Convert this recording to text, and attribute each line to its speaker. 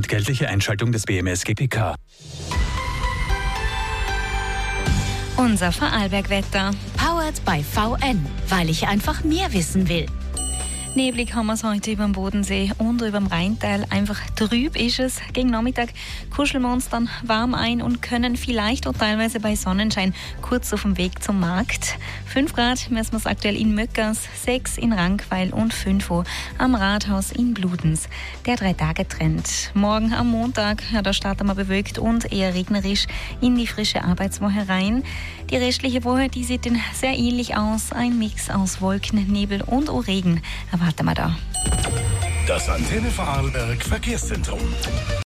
Speaker 1: Entgeltliche Einschaltung des BMS GPK.
Speaker 2: Unser Vorarlberg-Wetter.
Speaker 3: Powered by VN, weil ich einfach mehr wissen will.
Speaker 2: Neblig haben wir es heute über dem Bodensee und über dem Rheintal. Einfach trüb ist es. Gegen Nachmittag kuscheln wir uns dann warm ein und können vielleicht auch teilweise bei Sonnenschein kurz auf dem Weg zum Markt. 5 Grad messen wir es aktuell in Möckers, 6 in Rankweil und 5 am Rathaus in Bludenz. Der 3-Tage-Trend. Morgen am Montag, da starten wir bewölkt und eher regnerisch in die frische Arbeitswoche rein. Die restliche Woche, die sieht dann sehr ähnlich aus. Ein Mix aus Wolken, Nebel und auch Regen erwarten wir da.
Speaker 4: Das Antenne Vorarlberg Verkehrszentrum.